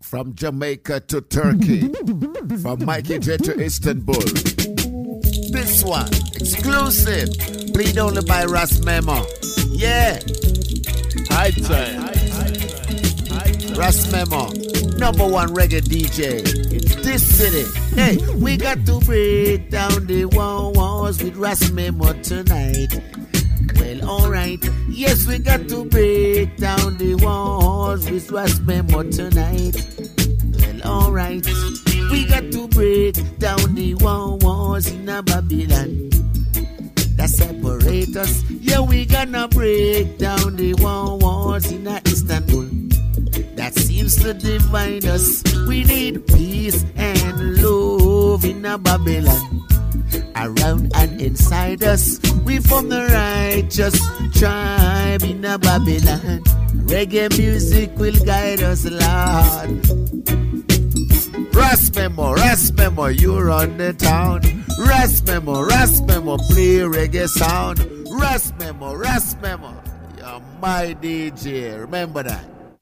From Jamaica to Turkey. From Mikey J to Istanbul. This one, exclusive. Played only by Ras Memo. Yeah. High time. Ras Memo, #1 reggae DJ in this city. Hey, we got to break down the walls with Ras Memo tonight. Well, alright. Yes, we got to break down the walls with Ras Memo tonight. Well, alright. We got to break down the walls in a Babylon that separate us. Yeah, we gonna break down the walls in a Istanbul that seems to divide us. We need peace and love in a Babylon around and inside us. We from the righteous tribe in a Babylon. Reggae music will guide us, Lord. Ras Memo, you run the town. Ras Memo, play reggae sound. Ras Memo, you're my DJ. Remember that.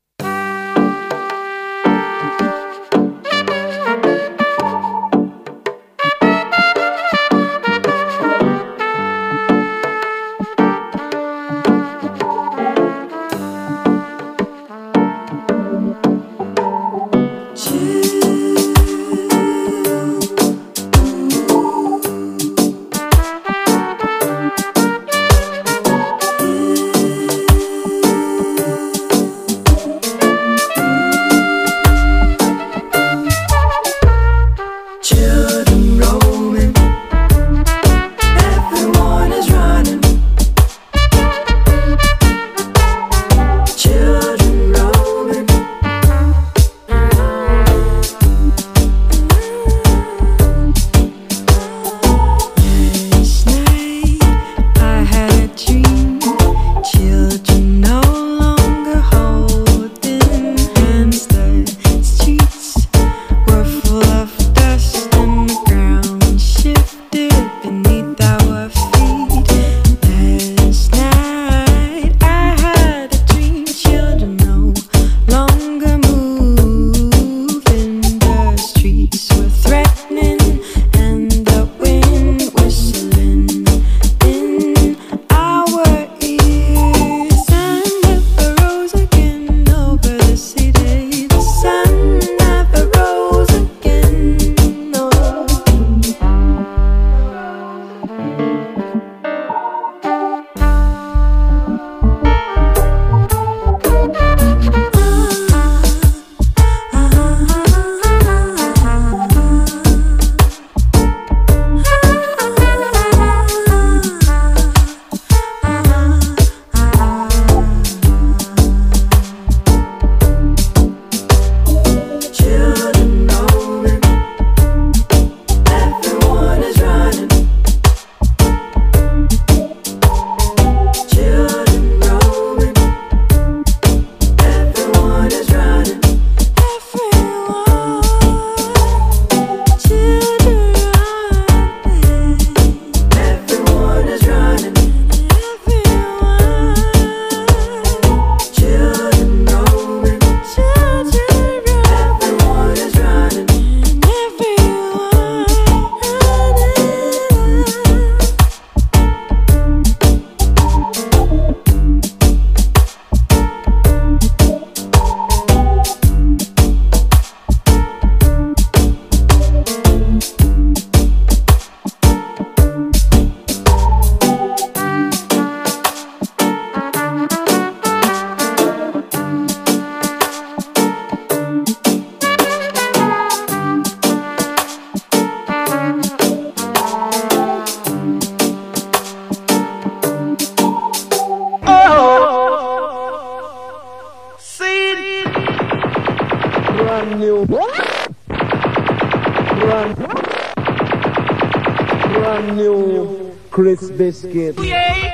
brand new Chris Biscuit. Yeah.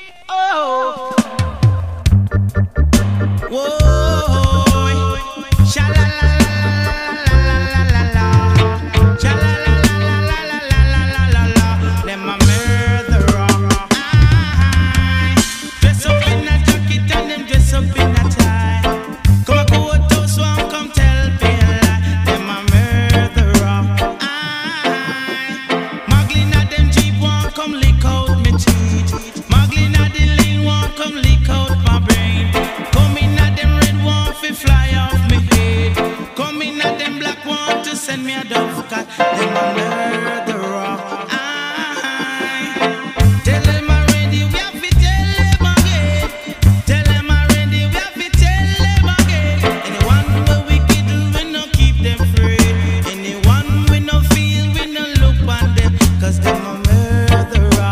Oh. Whoa. Dress up in a tie. Come a coat house, one come tell me. them a murderer. Tell them already, we have to tell them again. Tell them already, we have to tell them again. Anyone who wicked, we no keep them free. Anyone we no feel, we no look on them, 'cause them a murderer.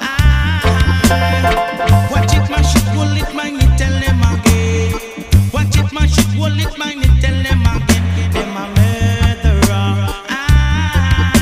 Watch it, my shit, will it mind me, tell them again. Watch it, my shit, will it mind me, tell them again. Them a murderer.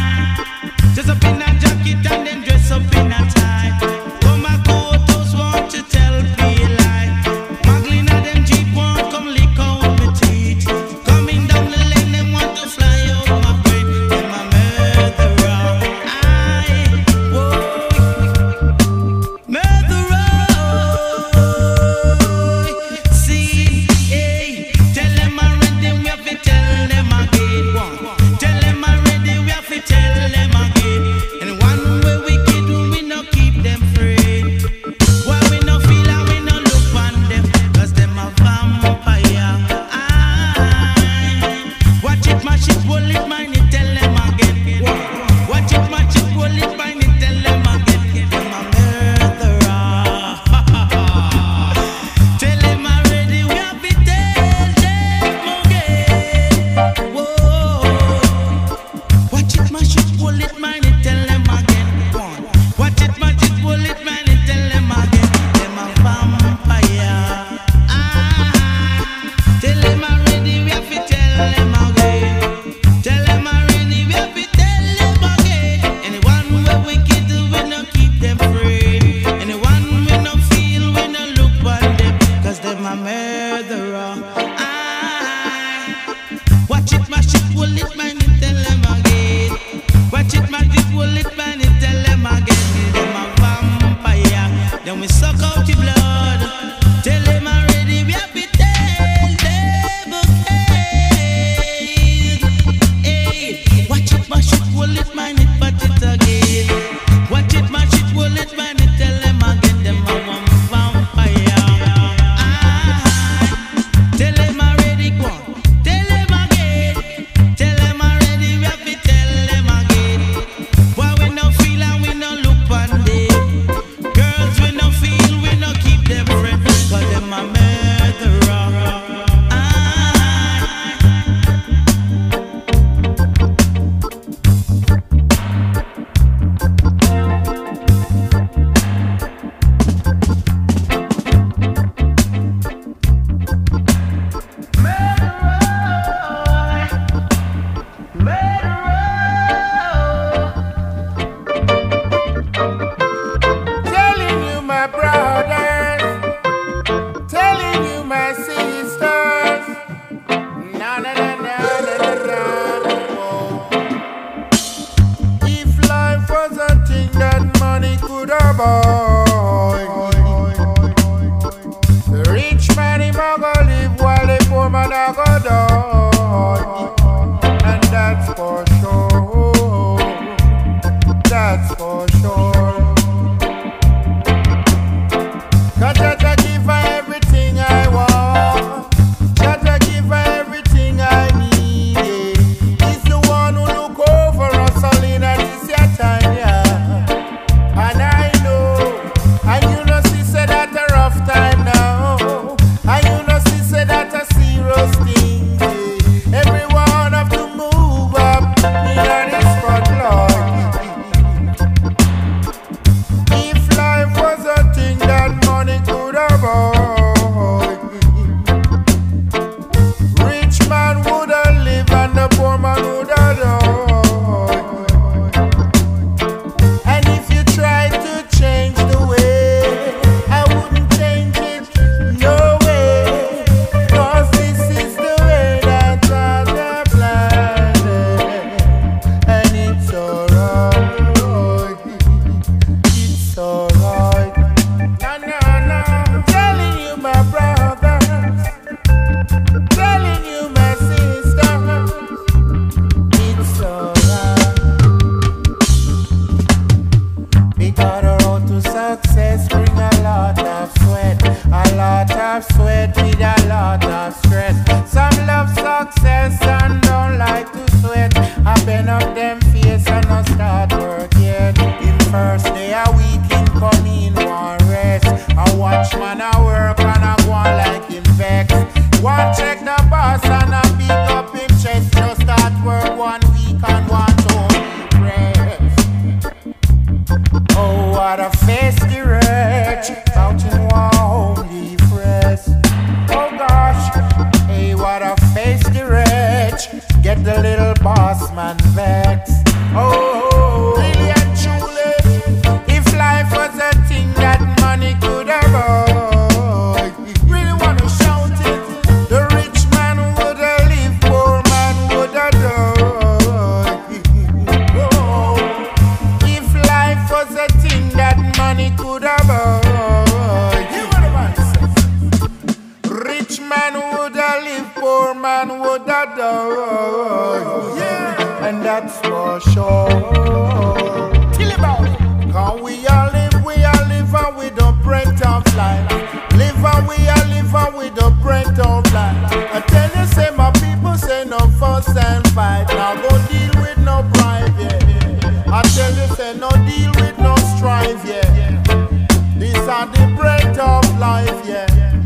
make the little boss man vex. Oh, really and truly, if life was a thing that money could avoid, really wanna shout it. The rich man would have lived, poor man would have died. Oh, if life was a thing that money could avoid, hear what the man says. Rich man would have lived, poor man would have died. Yeah, and that's for sure. Tell about it. Cause we all live and we don't break down fly. Live and we don't break down fly. I tell you, say my people say no fuss and fight. Now go deal with no bribe, yeah. I tell you, say no deal with no strife, yeah. These are the break of life, yeah.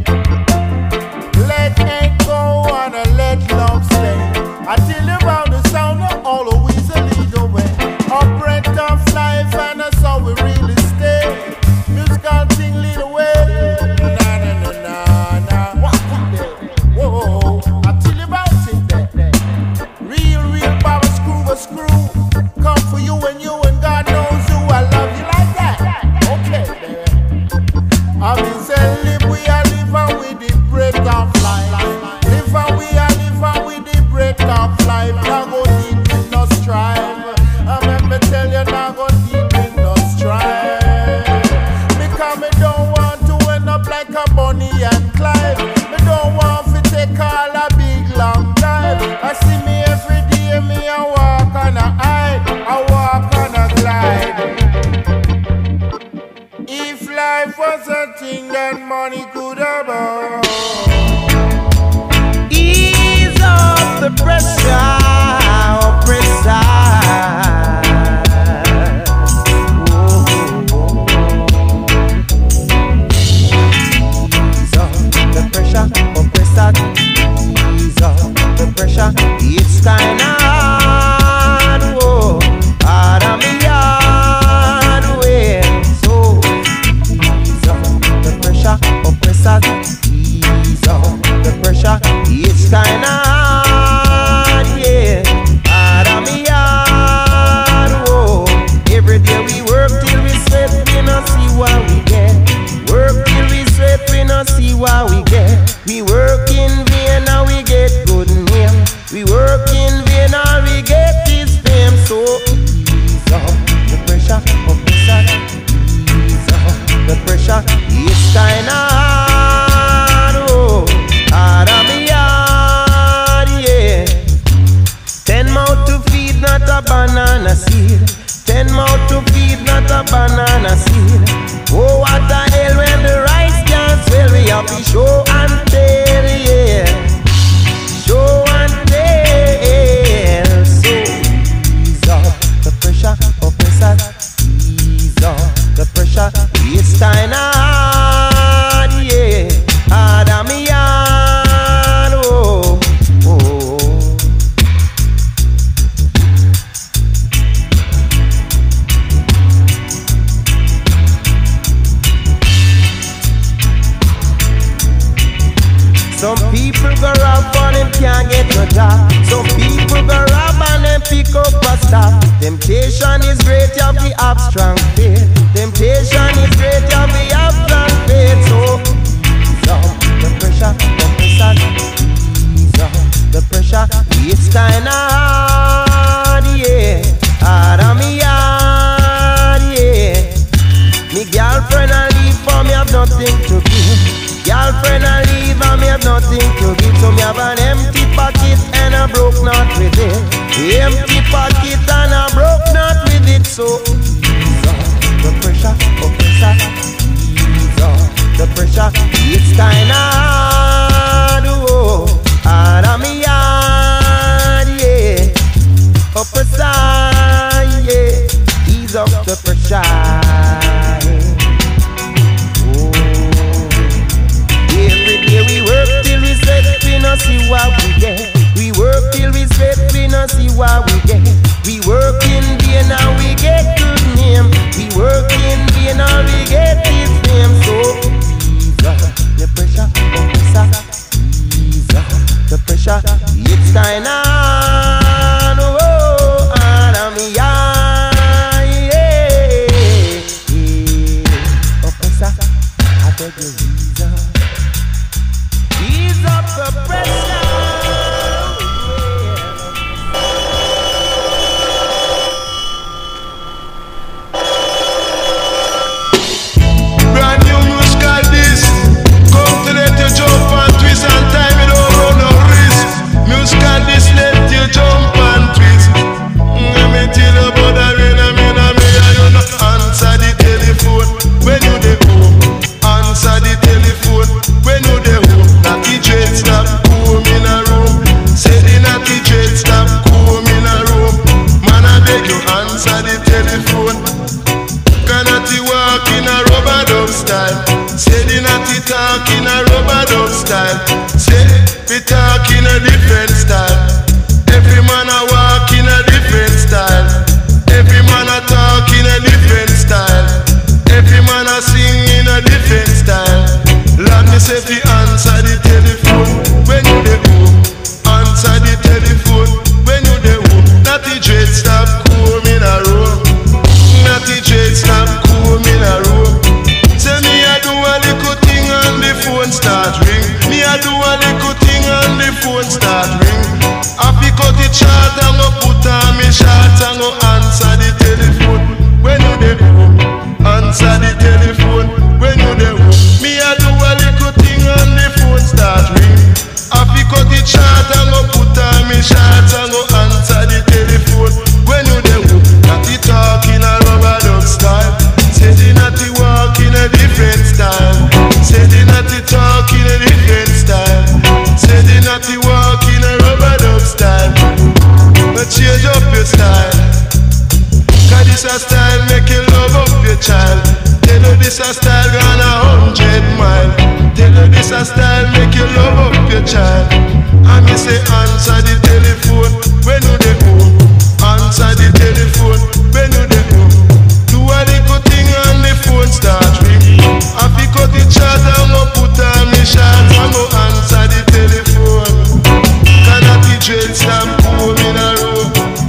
Let hate go and let love stay. I tell you about the sound of always a lead away. A break of life and that's how we really stay. Musical thing lead away. Na na na na na. Whoa, I tell you about it there. Real power screw. Come for you and God knows who. I love you like that. Okay, baby. I mean say live we are live and we the break of life. Live and we are live and we the break of life. Now go deep with no strive. I remember tell you now go deep with no strive. Because me don't want to end up like a Bonnie and Clyde. Me don't want to take all a big long drive. I see me every day, me a walk and a hide, I walk and a glide. If life was a thing that money could have bought. Ease off the pressure, oppressor. Ease off the pressure, oppressor. Ease off the pressure. It's kinda hard, whoa, out of me yard way. So ease off the pressure, oppressor. Ease off the pressure. It's kinda hard, yeah, out of me yard, whoa. Every day we work till we sweat, we not see what we get. Work till we sweat, we not see what we get. We work in vain and we get good name. We work in vain and we get this fame. So ease off the pressure, oppressor. Ease off the pressure. It's kinda hard, oh, out of me yard, yeah. 10 mouth to feed, not a banana seed. 10 mouth to feed, not a banana seed. Oh, what the hell when the rice can't swell? We have to show and tell, yeah. Show and tell. So ease off the pressure, oppressor. Ease off the pressure. It's kinda hard, yeah. Hard of me yard, oh, oh. Some people go rob and them can't get no job. Some people go rob and them pick up a staff. Temptation is great, you have the abstract faith. Temptation is great, you have the abstract faith. So ease off the pressure, oppressor. Ease off the pressure. It's kinda hard, yeah, hard of me yard, yeah. Me girlfriend a leave for me have nothing to give. Girlfriend a leave and me have nothing to give. So me have an empty pocket and a broke knot with it. Empty pocket and a broke knot with it. So ease off the pressure, oppressor. Ease off the pressure. It's kinda hard, oh, out of me yard, yeah. Oppressor, yeah. Ease off the pressure. We work till we sweat, we not see what we get. We work till we sweat, we not see what we get. We work in vain and we get good name. We work in vain and we get this name. So ease off the pressure, oppressor. Ease off the pressure. It's kinda hard. dread stop comb in a room. Man, I beg you answer the telephone. Cannot walk in a rubber dub style. Say the natty talk in a rubber dub style. Say we talk in a different style. Every man a walk in a different style. Every man a talk in a different style. Every man a sing in a different style. Let me say fi answer the telephone when you dey home. Answer the telephone when you dey home. Natty dread stop comb in a row. Natty dread stop comb in a row. Say me a do a little thing and the phone start ring. Me a do a little thing and the phone start ring. I pick out the chart and go put on me shorts and go answer the telephone when you dey home. Answer the telephone when you dey home. Me a do a little thing and the phone start ring. I pick out the chart and go put on me shorts and go answer the telephone when you dey home. Natty talk in a rubber dub style. Say the natty walk in a different style. Say the natty talk in a different style. Say the natty walk in a rubber dub style. But change up your style. Cause this a style make you love up your child. Tell you this a style gone 100 miles. Tell you this a style make you love up your child. And me say answer the telephone when you dey home. Answer the telephone when you dey home. Do a little thing and the phone start ring. I pick out the chat and go put on me shorts and go answer the telephone. Cannot the dread stop comb in a row.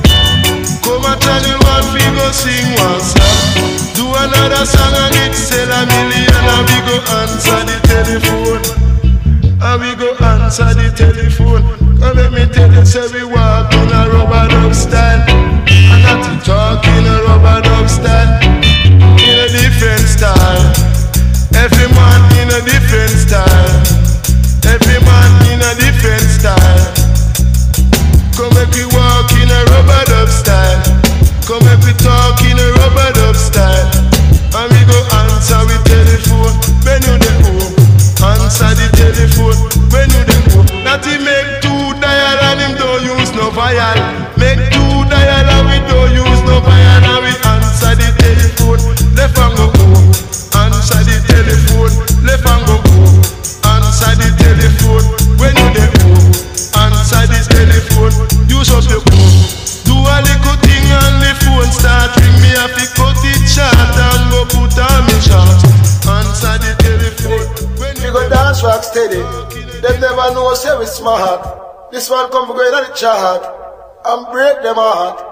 Come a channel one fi go sing one song. Do another song and it sell a million. And we go answer the telephone. And we go answer the telephone. Come let me tell you, say we walk in a rubber dub style. And not to talk in a rubber dub style. In a different style. Every man in a different style. Every man in a different style. Come make we walk in a rubber dub style. Come make we talk in a rubber dub style. And we go answer with telephone when you dey home. Answer the telephone when you dey home. Natty make two dial and him don't use no vial. Make two dial and we don't use no vial. And we answer the telephone left and go home. Answer the telephone left and go home. Answer the telephone when you dey home. Answer the telephone use up your phone. Do a little thing and the phone start ring. Me a pick out the chat and go put on me shorts. Answer the telephone when you go dance rock steady. Them never know say we smart. This one come for going on the chart and break them heart.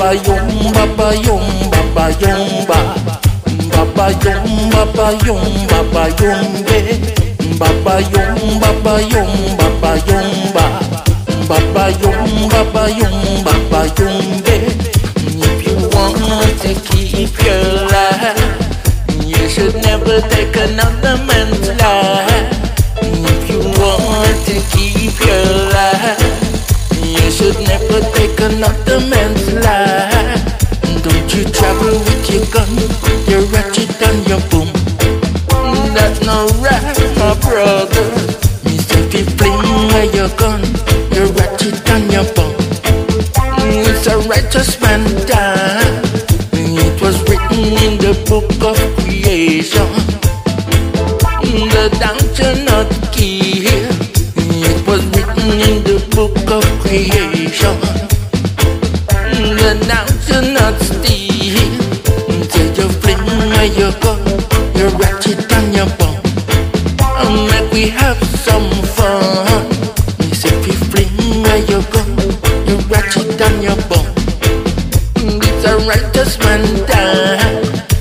Baba yum, Baba yum, Baba yum, Baba yum, Baba yum, Baba yum, Baba yum, Baba yum, Baba yum, Baba yum, Baba yum, Baba yum, If you want to keep your life, you should never take another man's life. If you want to keep your life, you should never take another man's life. Don't you travel with your gun, your ratchet and your boom. That's no right, my brother. Me say if you fling where your gun, your ratchet and your boom. It's a righteous man die. It was written in the book of creation. The down to not kill. It was written in the book of creation. The down to not steal. Say you fling where you go, your ratchet and your bomb. Make we have some fun. Say if you fling where you go, your ratchet and your bomb. It's a righteous man die.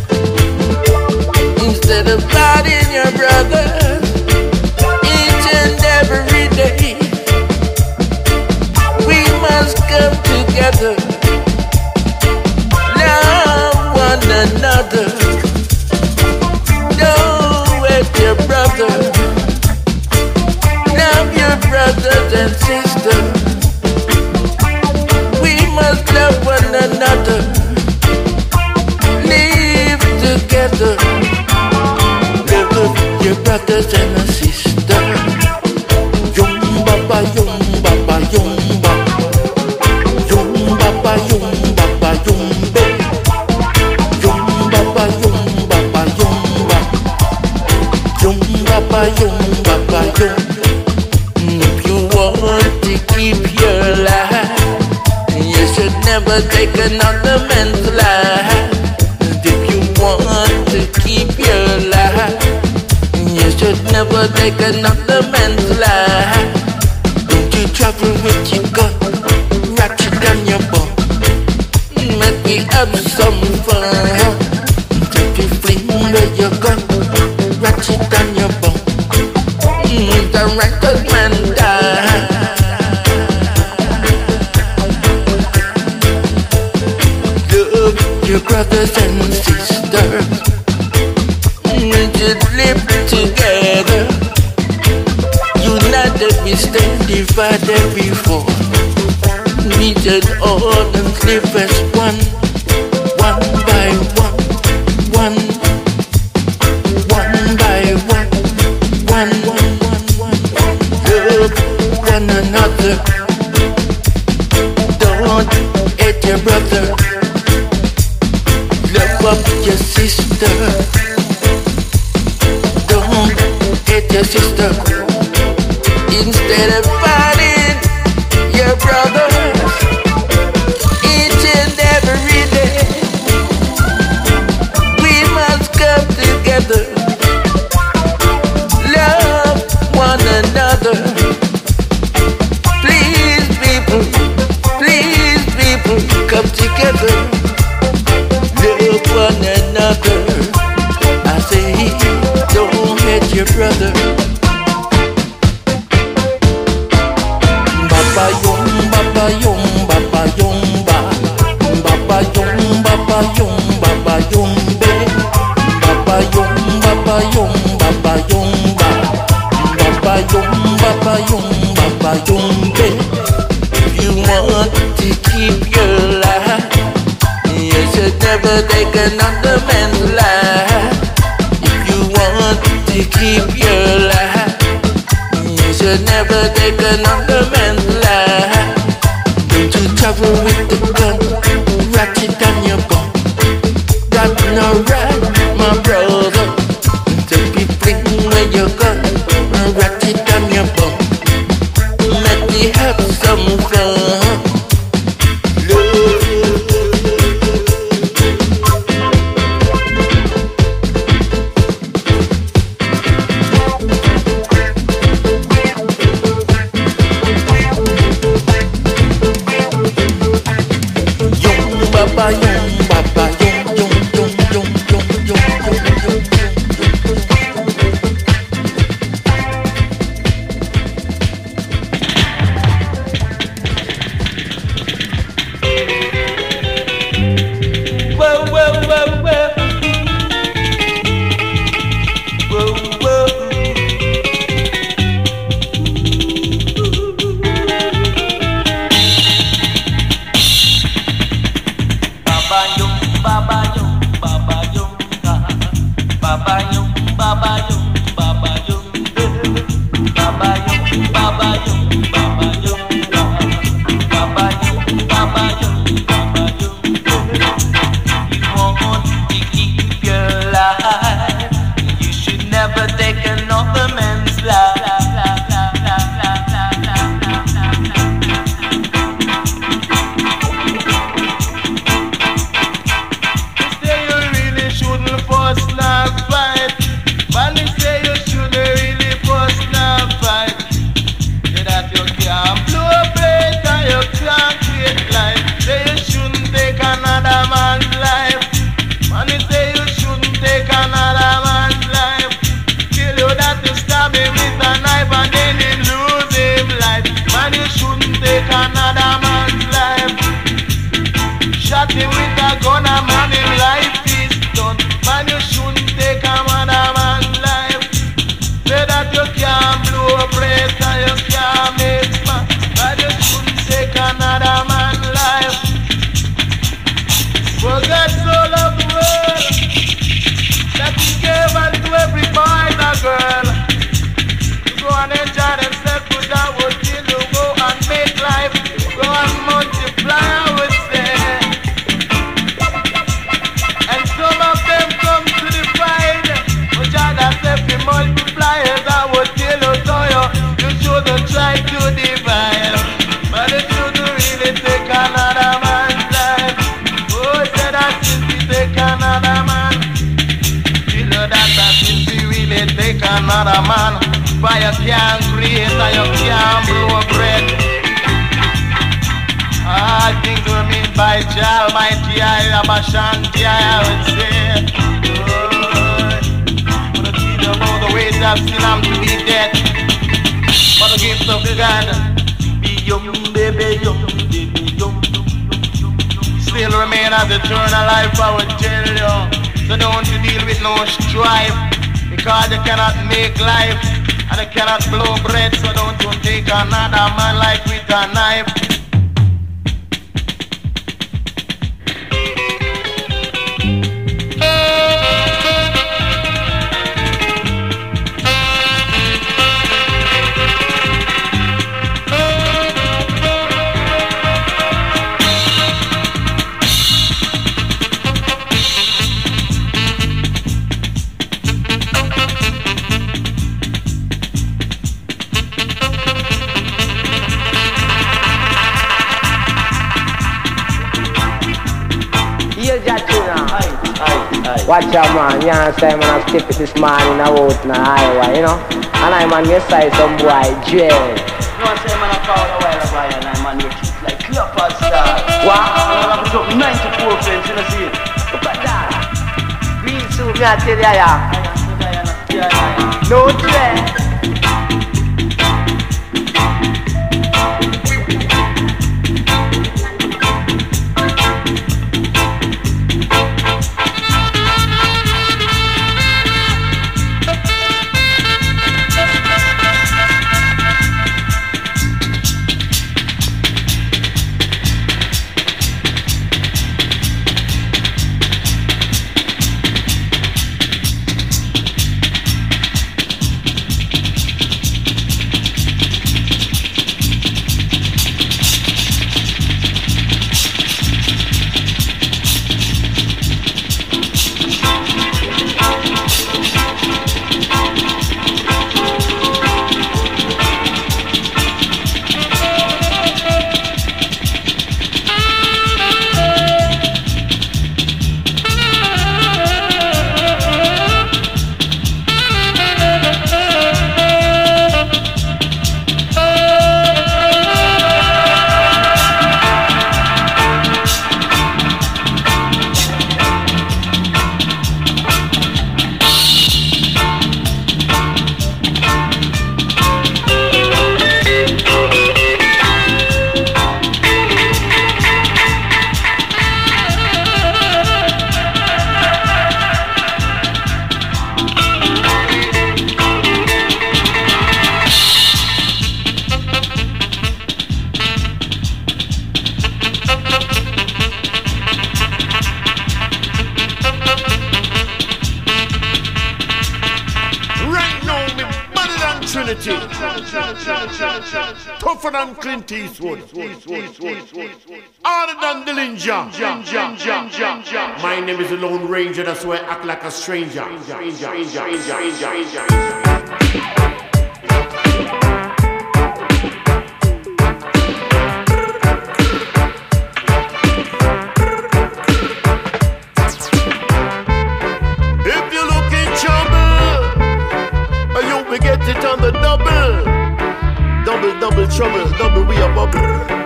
Instead of fighting your brother each and every day, we must come together, love one another. Don't hate your brother, love your brothers and sisters. We must love one another, live together. Love your brothers and sisters. Yum baba yum baba yum ba. Yum baba yum baba yum be. Yum baba yum baba yum ba. Yum baba yum baba yum. If you want to keep your life, you should never take another man's life. If you want to keep your life, you should never take another man's life. Don't you travel with your gun, ratchet on your bum. Make me have some fun. If you fling where your gun, ratchet on your bum. The righteous man die. Love your brothers and sisters. We just live together. United we stand, divided before. We just all live as one, one by one, one by one, one. Love one another. Don't hate your brother. Love up your sister. Don't hate your sister. Instead of fighting your brothers each and every day, we must come together, love one another. Please people, come together, love one another. I say, don't hate your brother. Baba yum, Baba yum, Baba yum ba. Baba yum, Baba yum, Baba yum be. Baba yum, Baba yum, Baba yum ba. Baba yum, Baba yum, Baba yum be. If you want to keep your life, you should never take another man's life. If you want to keep your life, you should never take another man's life. Don't you travel with the gun, ratchet on your bum. That's not right, my brother. Don't be fling where your gun, ratchet on your bum. Let me have some fun. take another man. Fire can't create and you can't blow bread. I think we mean by Jah Almighty, I am a shanty, I would say. But the teach about the ways of sin, I'm to be dead. For the gift of God, be young, baby, young, baby, young. Still remain as eternal life, I would tell you. So don't you deal with no strife, because you cannot make life, and you cannot blow bread. So don't you take another man like with a knife. Watch out, man. You understand, man? I skip it this morning out in Iowa, you know? And I'm on your side, some boy, Jay. You know what I'm saying, man? I found a while ago, and I'm on your teeth like Cleopas star. What? And I'm up 94 friends, you know, see it? Look at that. Real soon, me I tell you, yeah. No Jay. Tougher than Clint Eastwood, harder than Dillinger. My name is the Lone Ranger, that's why I act like a stranger. If you look in trouble, you will get it on the double. Double trouble, double we a bubble.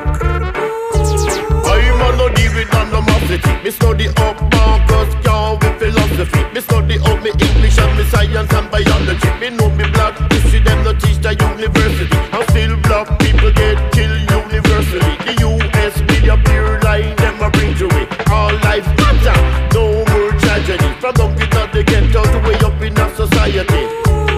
I'm on no deal with animosity. Me study up Marcus Garvey with philosophy. Me study up me English and me science and biology. Me know me black history, them no teach the university. And still black people get killed universally. The US media pure lie, them a bring to it. All life matter, no more tragedy. From down to the ghetto to way up in our society.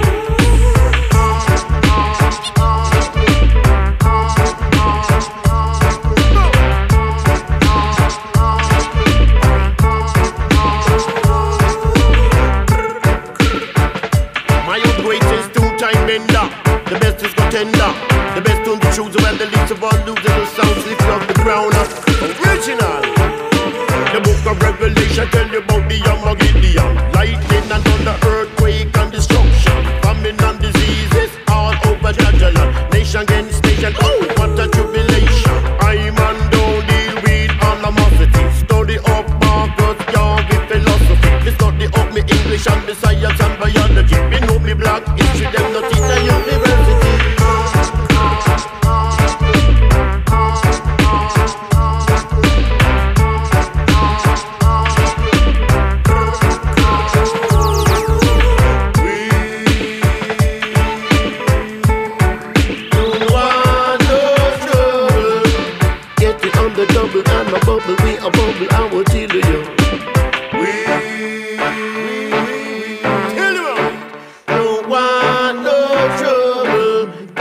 The best is contender. The best on the choose when the least of all losing the sounds lift off the ground. Original. The book of Revelation tell you about the Armageddon. Lightning and thunder, earthquake and destruction. Famine and diseases all over the land. Nation against nation, oh what a tribulation. I man don't deal with animosity. Study up Marcus Garvey philosophy. Me study up me English and me science and biology. Me know me black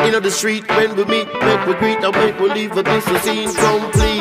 In the street when we meet, make we greet and make we leave, but this is scene complete.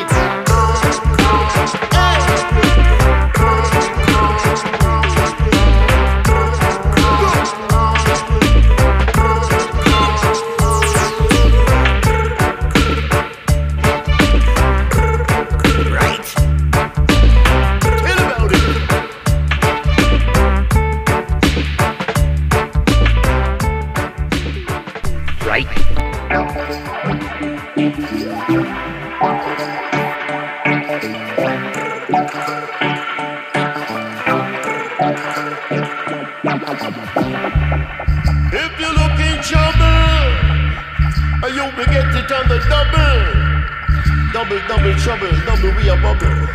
If you look in trouble, you will get it on the double. Double, double trouble, double we a bubble.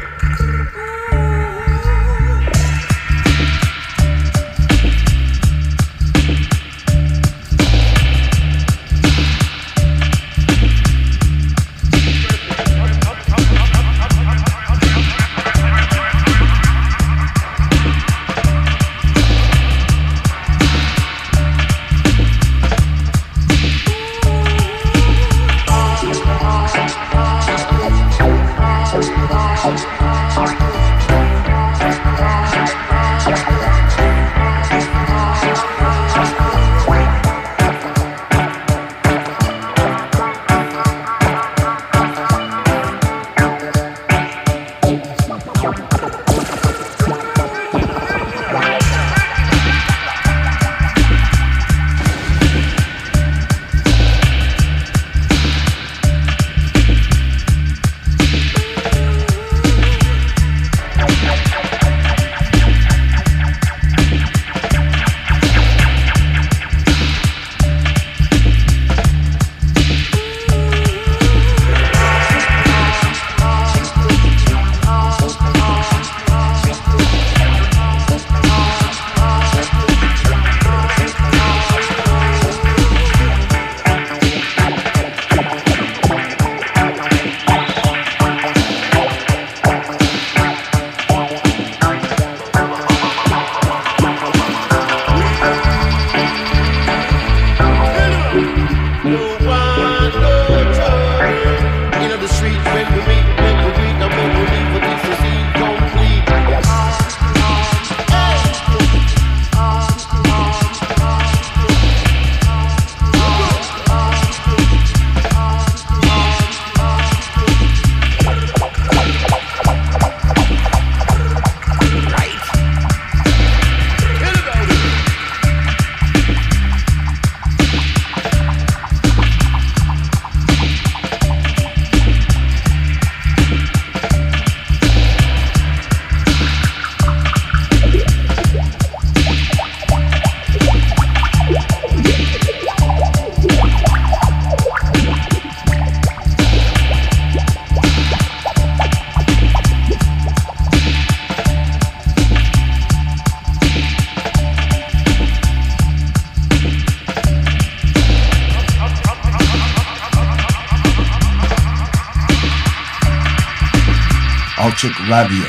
Alchik Radio.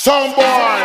Some boy.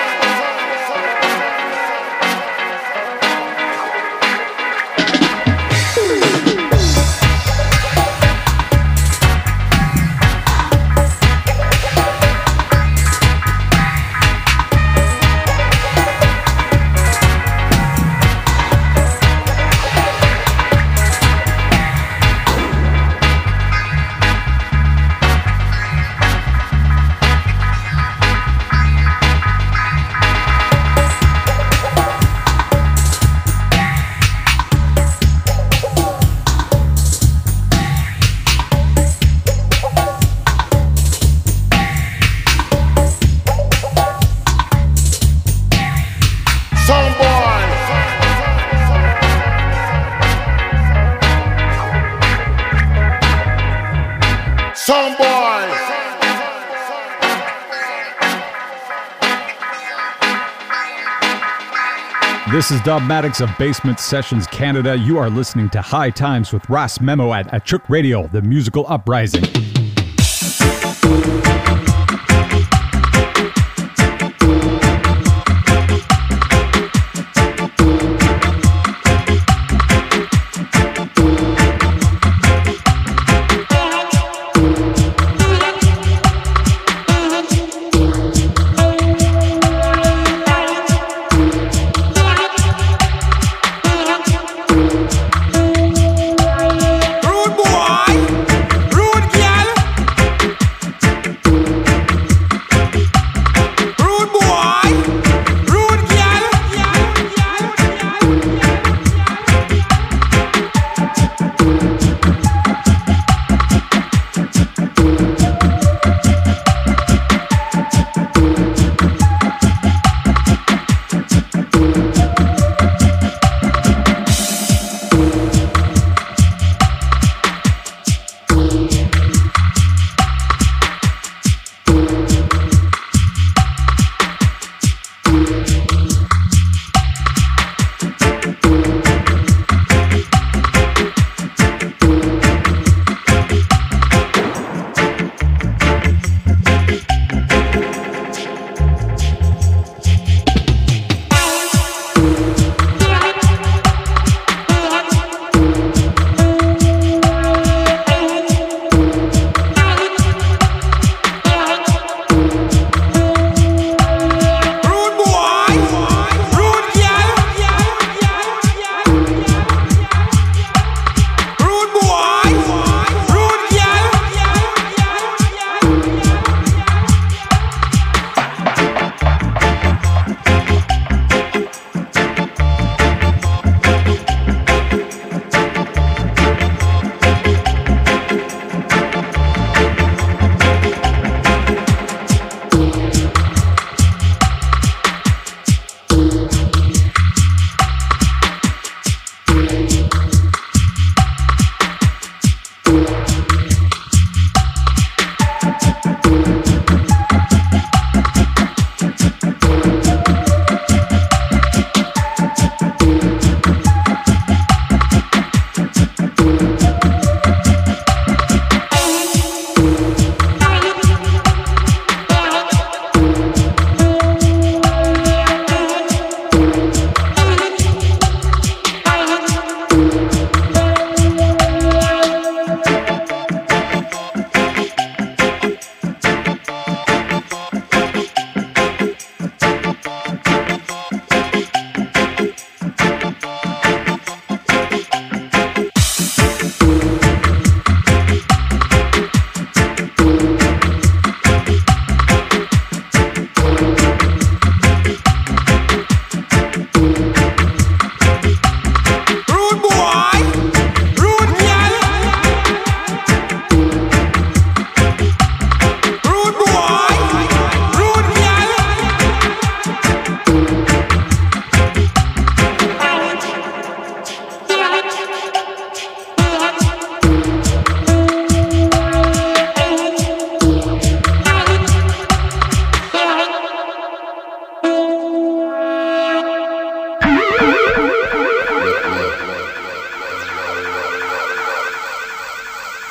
This is Dubmatix of Basement Sessions Canada. You are listening to High Times with Ras Memo at Achuk Radio, the musical uprising.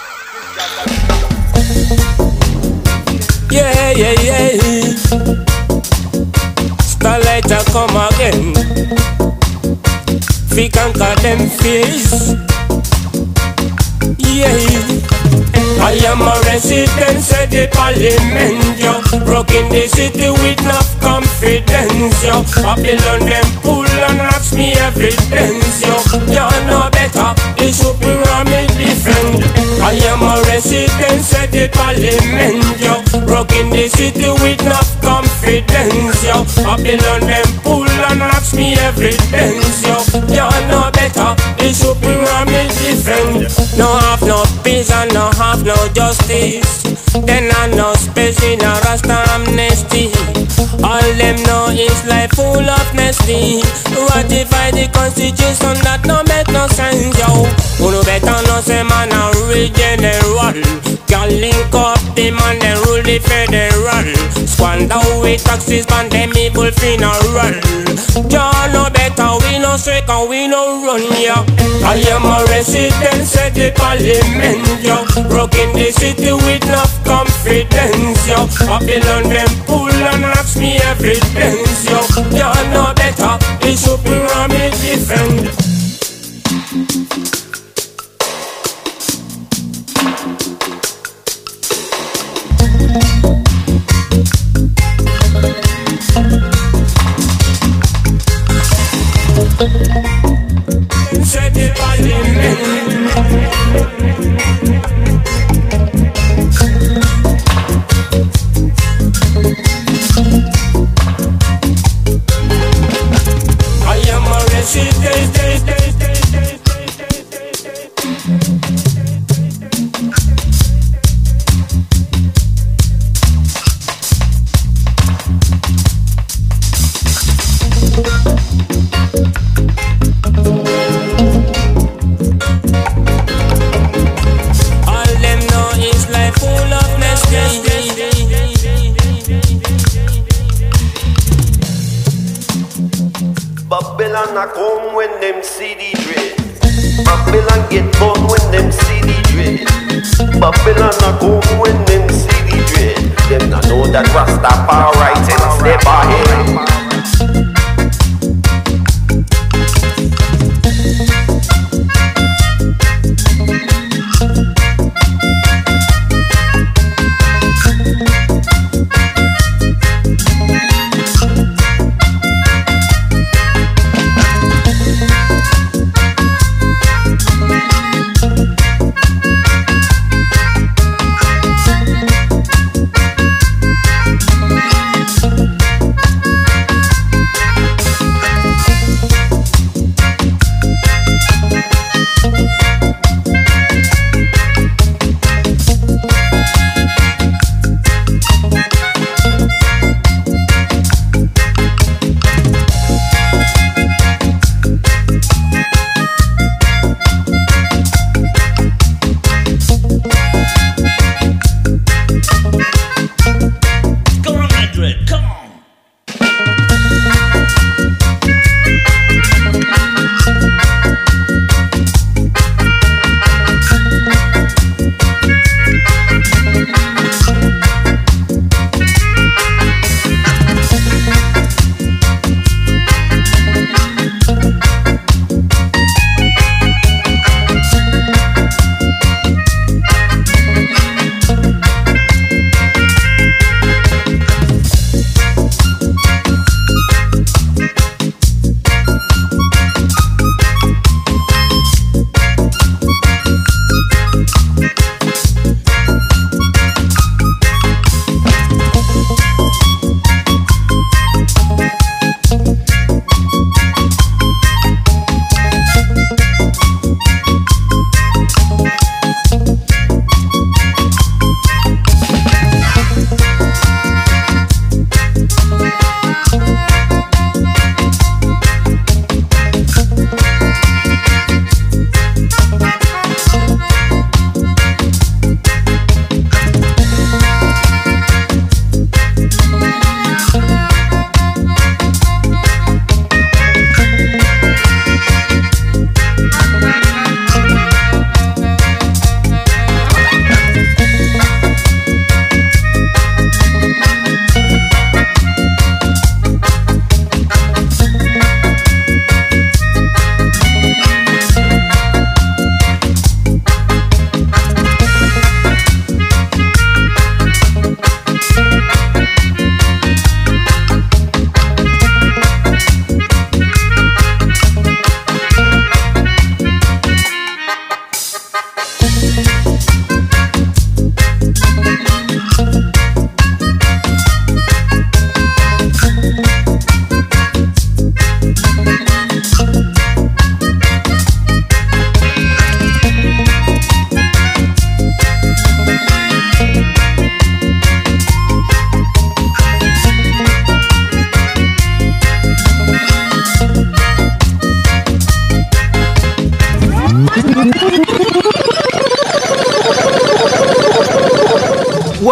Yeah, yeah, yeah. again. We conquer them fears. Yeah. I am a resident, said the parliament, yo. Broke in the city with enough confidence, yo. Babylon them pull and ask me evidence, yo. You know better, the superior me defend. I am a resident, said the parliament, yo. Broke in the city with enough confidence, yo. Babylon them pull and ask me evidence, yo. You know better, the superior me defend. No have no peace and no have no justice. Then I no space in a Rasta amnesty. All them know is life full of nasty. Ratify the constitution that no make no sense, yo. Who no better no say man a real general. Can link up the man and rule the federal. Squander with taxes and them evil funeral. Y'all know better, we no strike and we no run, yeah. I am a resident, said the parliament, yo. Broke in the city with enough confidence, yo. Babylon them pull and ask me evidence, yo. Y'all know better, the superior me defend. Said the parliament. I am a resident. Babylon a come when them see the dread. Babylon get born when them see the dread. Babylon a come when them see the dread. Them not know that Rastafari and step ahead.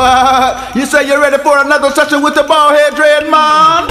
What? You say you're ready for another session with the Ballhead Dread, man?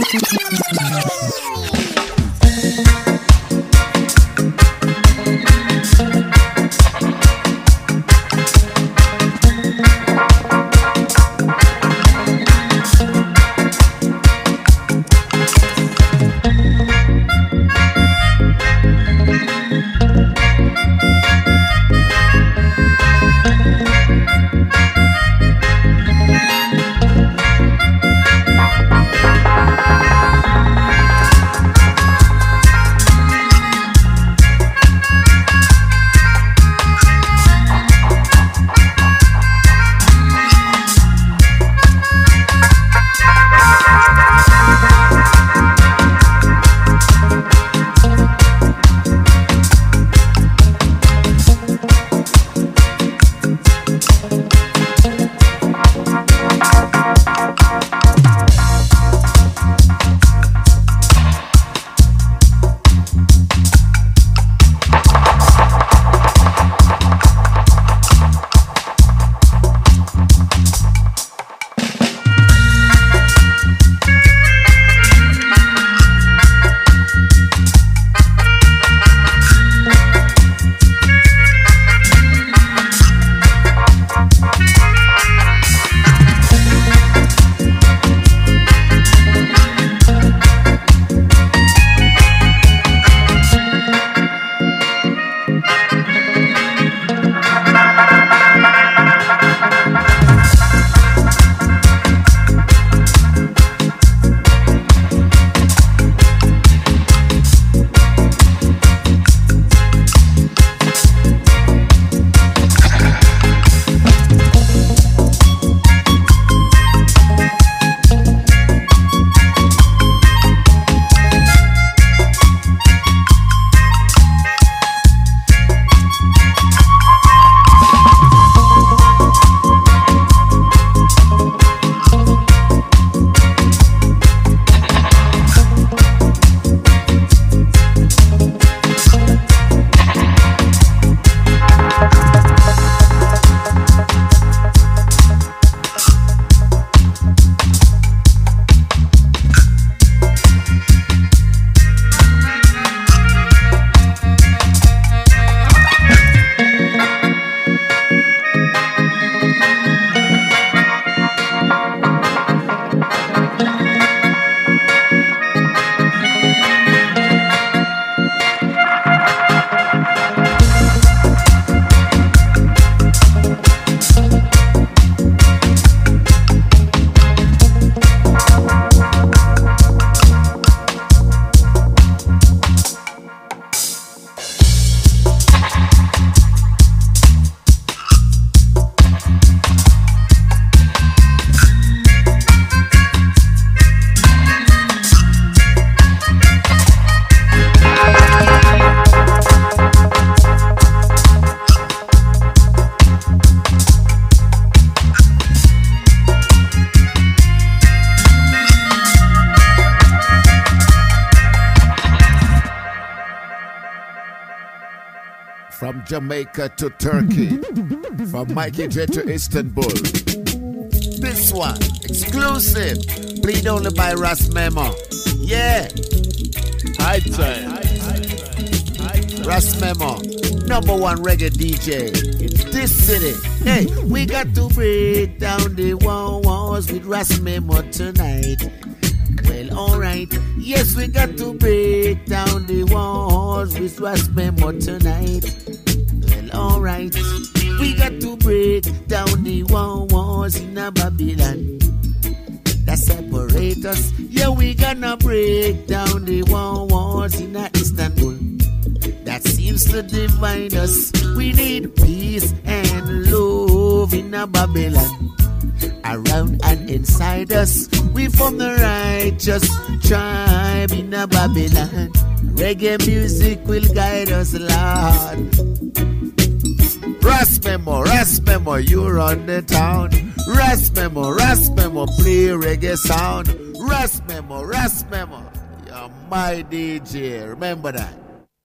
From Jamaica to Turkey, from Mikey J to Istanbul. This one, exclusive, played only by Ras Memo. Yeah. High time. Ras Memo, #1 reggae DJ in this city. Hey, we got to break down the walls with Ras Memo tonight. Well, alright, yes, we got to break down the walls with Ras Memo tonight. Well, alright, we got to break down the walls in a Babylon that separate us. Yeah, we gonna break down the walls in a Istanbul that seems to divide us. We need peace and love in a Babylon. Around and inside us, we form the righteous tribe in a Babylon. Reggae music will guide us, Lord. Ras Memo, you run the town. Ras Memo, play reggae sound. Ras Memo, you're my DJ, remember that.